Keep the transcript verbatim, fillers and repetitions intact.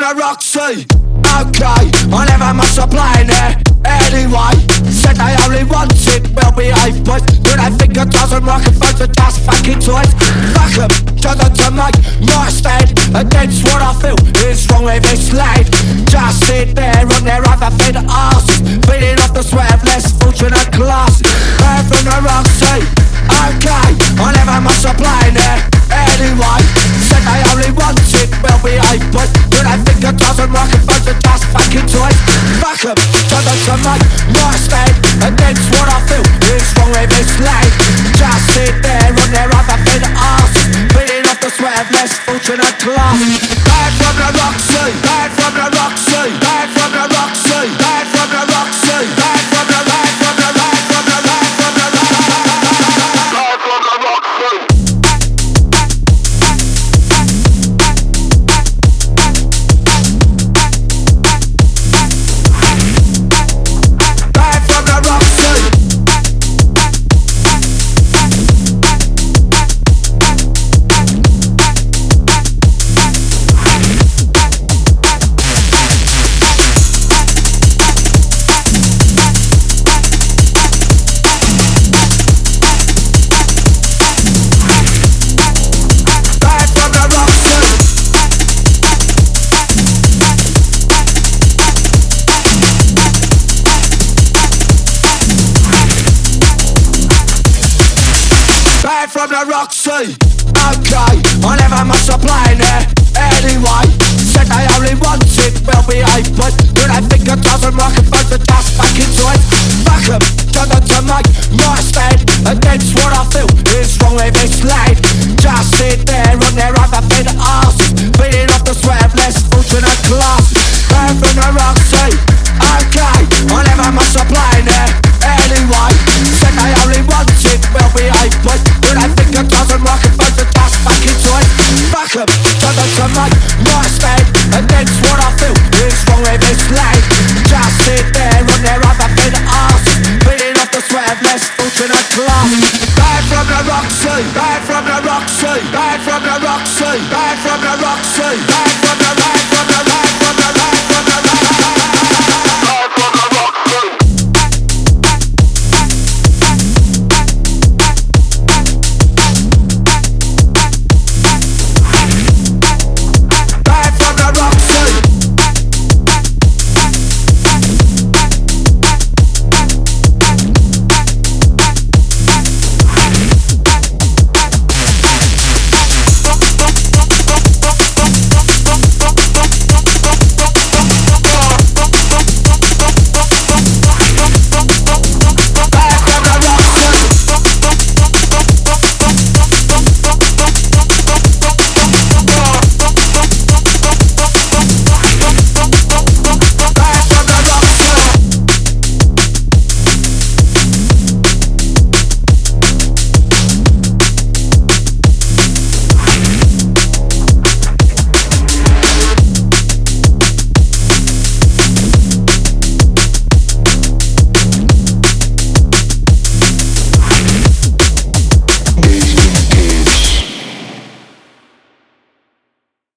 the Roxy. Okay, I never must apply there. Anyway, said they only wanted well-behaved boys, but I think a dozen rocket folks are just fucking toys. Fuck 'em, turn them to make my stand against what I feel is wrong with this land. Just sit there on their other thin asses, feeding off the sweat of less fortunate classes. Heard from the Roxy. Okay, I never must apply there. Anyway, said they only wanted well-behaved boys, but I think a dozen rocket folks are just fucking toys. Fuck 'em, turn them to make my stand against what I feel is wrong with this land. Just sit there on their other thin asses, feeding off the sweat of less fortunate classes. Bad from the Roxy, bad from the Roxy, bad from the Roxy, bad from the Roxy, bad from the bad from the bad from the bad from the bad from the Roxy. From the Roxy. Okay, I never must apply there. Anyway, said they only wanted well-behaved boys, but I think a dozen rocket folks are just fucking toys. Fuck 'em, turn them to make my stand against what I feel is wrong with this land. Just sit there on their other thin asses, feeding off the sweat of less fortunate classes. Heard from the Roxy. Okay, I never must apply there. Anyway, said they only wanted well-behaved boys, but I think a dozen rocket folks are just fucking toys. Fuck 'em, turn them to make my stand against what I feel is wrong with this land. Just sit there on their other thin asses, feeding off the sweat of less fortunate classes. Bad from the Roxy, bad from the Roxy, bad from the Roxy, bad from the Roxy, bad from the bad from the bad.